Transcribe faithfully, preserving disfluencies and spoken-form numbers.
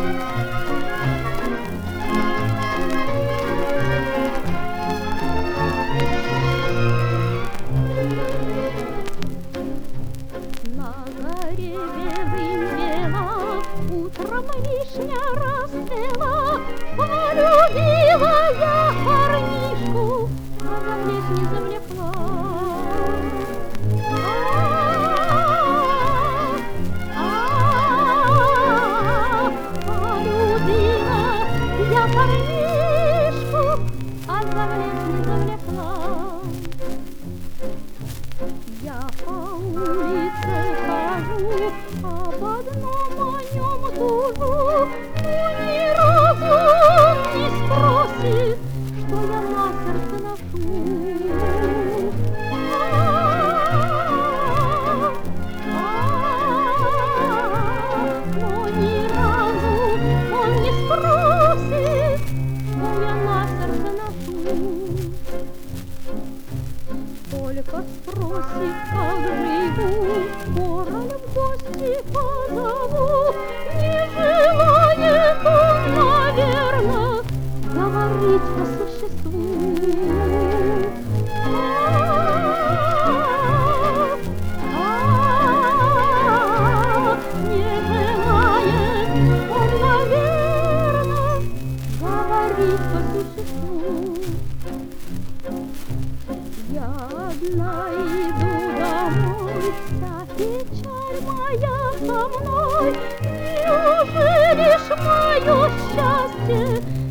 Утром вишня расцвела, полюбила я парнишку, а я в лес не завлекла. Полюбила я парнишку, а я в лес не завлекла. Я по улице хожу, об одном о нем тужу, но ни разу он не спросит, что я на сердце ношу. Но ни разу он не спросит, что я на сердце ношу. Только спросит, как живу, скоро ли в гости позову. Не желает он, наверно, говорить по существу. Не желает он, наверно, говорить по существу. Я одна иду домой, вся печаль моя со мной. Неужели ж мое счастье